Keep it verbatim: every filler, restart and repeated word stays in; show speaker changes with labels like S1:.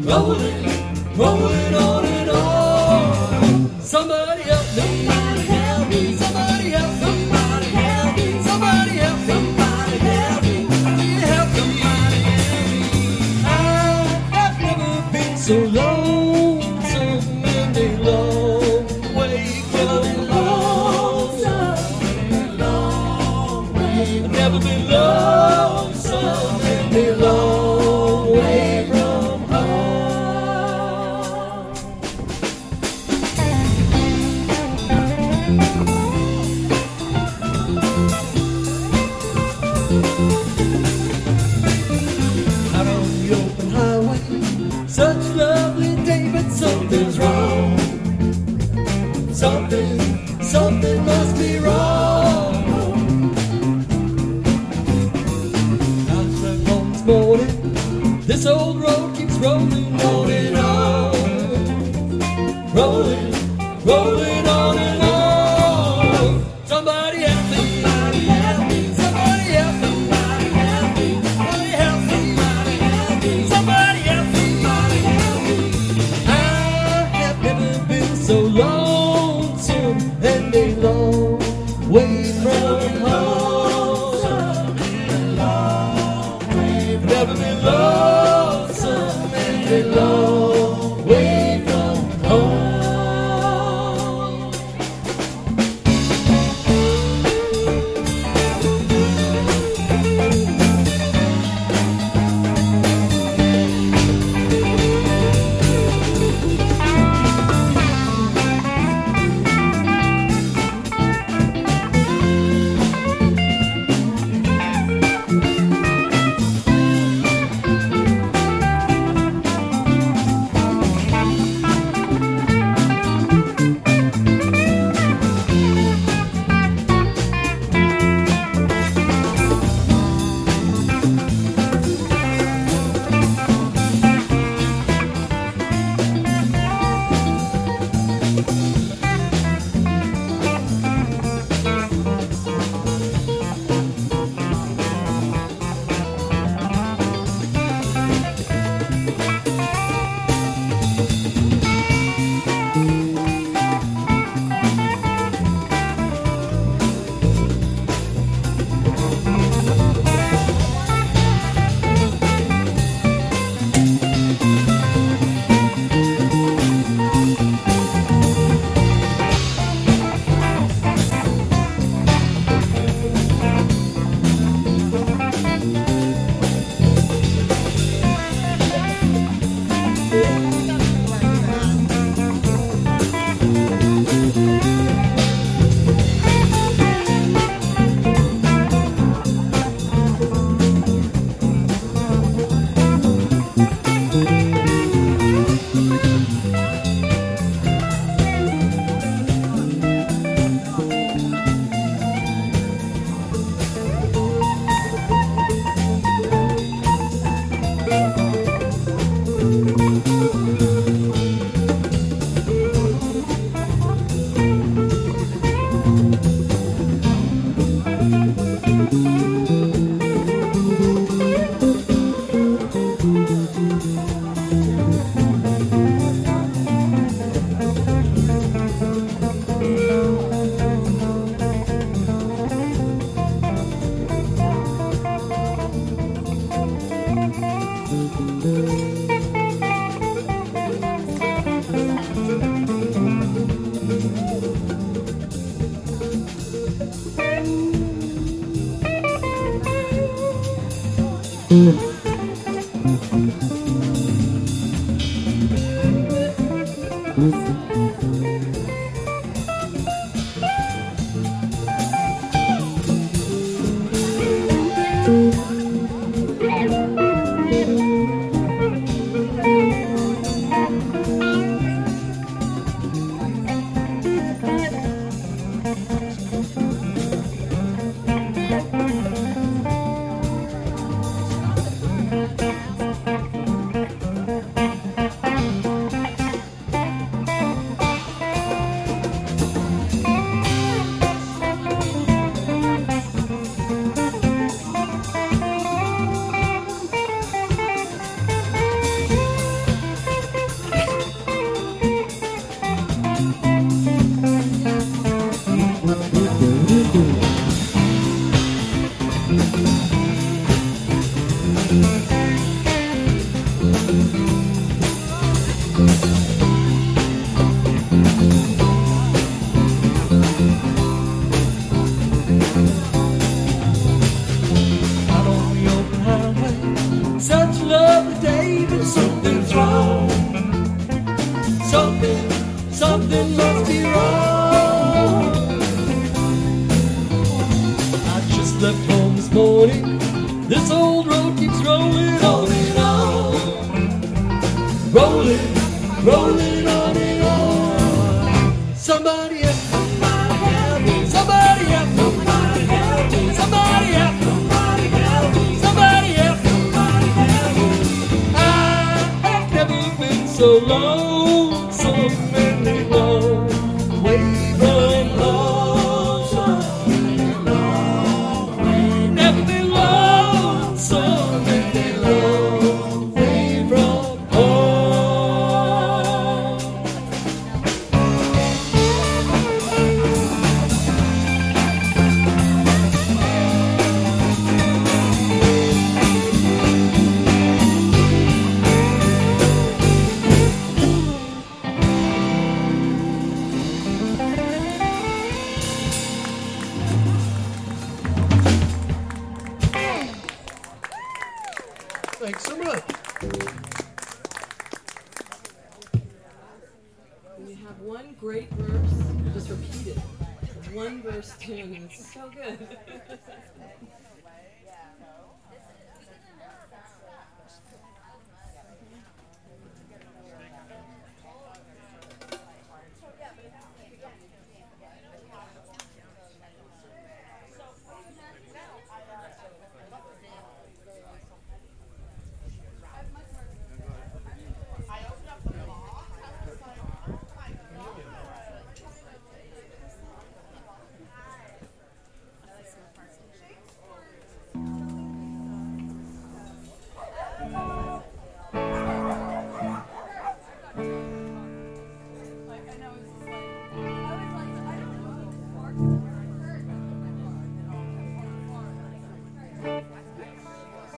S1: rolling, rolling on and on. Somebody help me, somebody help me, somebody help me, somebody help me, somebody help me, somebody help me, help me. I have never been so lonesome in a long way from home. I've never been lonesome in a long way from home. Out on the open highway, such a lovely day, but something's wrong. Something, something must be wrong. I slept home this morning. This old road keeps rolling on and on. Rolling, rolling on and on. Somebody help me, somebody help me, somebody help me, somebody help me, somebody help me, somebody help me, somebody help me. I have never been so lonesome and a long way from home. Never been lonesome and a long way from home. Out on the open highway, such a lovely day, but something's wrong. Something, something must be wrong. I just left home this morning. This old road keeps rolling on and on. Rolling, rolling on and on. Somebody help, somebody help me. Somebody help, somebody help me. Somebody help, somebody help me. Somebody help, somebody help me. I have never been so low, so very low, way from low, so very low, way. Never been low, so very low, way from home. Thanks so much.
S2: We have one great verse, just repeat it. One verse tune, and it's so good.